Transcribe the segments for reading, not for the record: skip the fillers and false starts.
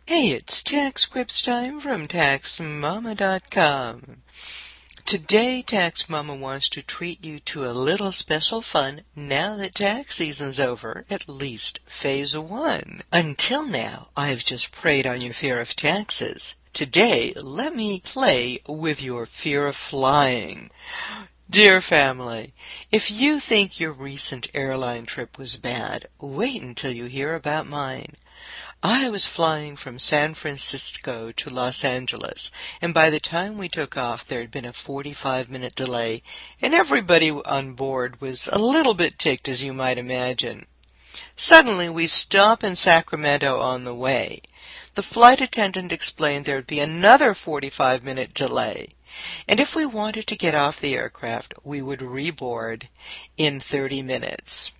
Hey, it's Tax Scripts time from TaxMama.com. Today, Tax Mama wants to treat you to a little special fun now that tax season's over, at least phase 1. Until now, I've just preyed on your fear of taxes. Today, let me play with your fear of flying. Dear family, if you think your recent airline trip was bad, wait until you hear about mine. I was flying from San Francisco to Los Angeles, and by the time we took off, there had been a 45-minute delay, and everybody on board was a little bit ticked, as you might imagine. Suddenly, we stop in Sacramento on the way. The flight attendant explained there would be another 45-minute delay, and if we wanted to get off the aircraft, we would reboard in 30 minutes.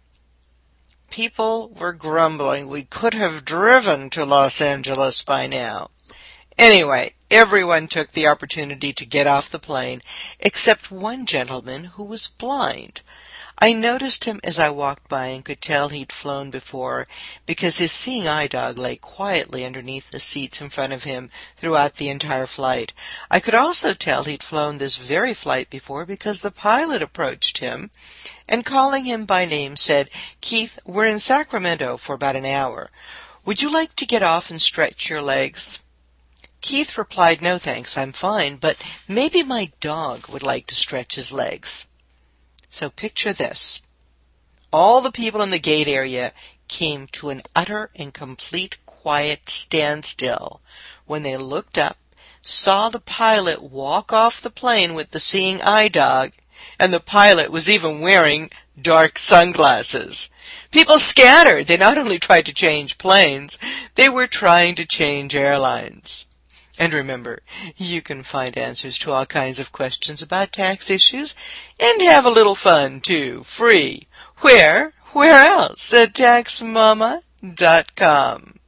People were grumbling we could have driven to Los Angeles by now. Anyway, everyone took the opportunity to get off the plane, except one gentleman who was blind. I noticed him as I walked by and could tell he'd flown before because his seeing eye dog lay quietly underneath the seats in front of him throughout the entire flight. I could also tell he'd flown this very flight before because the pilot approached him and, calling him by name, said, "Keith, we're in Sacramento for about an hour. Would you like to get off and stretch your legs?" Keith replied, "No thanks, I'm fine, but maybe my dog would like to stretch his legs." So picture this. All the people in the gate area came to an utter and complete quiet standstill when they looked up, saw the pilot walk off the plane with the seeing eye dog, and the pilot was even wearing dark sunglasses. People scattered. They not only tried to change planes, they were trying to change airlines. And remember, you can find answers to all kinds of questions about tax issues and have a little fun, too, free. Where else? At TaxMama.com.